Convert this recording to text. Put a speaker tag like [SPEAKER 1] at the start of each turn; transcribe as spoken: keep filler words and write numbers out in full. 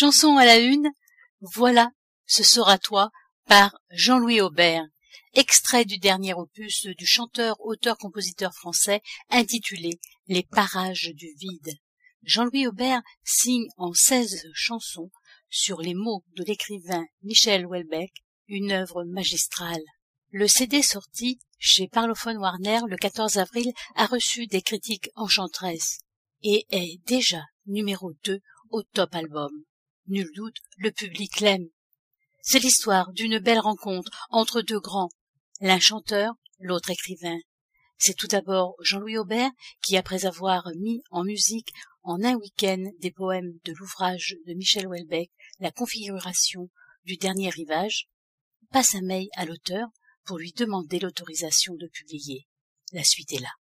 [SPEAKER 1] Chanson à la une, Voilà, ce sera toi, par Jean-Louis Aubert, extrait du dernier opus du chanteur, auteur, compositeur français intitulé Les parages du vide. Jean-Louis Aubert signe en seize chansons, sur les mots de l'écrivain Michel Houellebecq, une œuvre magistrale. Le C D sorti chez Parlophone Warner le quatorze avril a reçu des critiques enchanteresses et est déjà numéro deux au top album. Nul doute, le public l'aime. C'est l'histoire d'une belle rencontre entre deux grands, l'un chanteur, l'autre écrivain. C'est tout d'abord Jean-Louis Aubert qui, après avoir mis en musique en un week-end des poèmes de l'ouvrage de Michel Houellebecq, La configuration du dernier rivage, passe un mail à l'auteur pour lui demander l'autorisation de publier. La suite est là.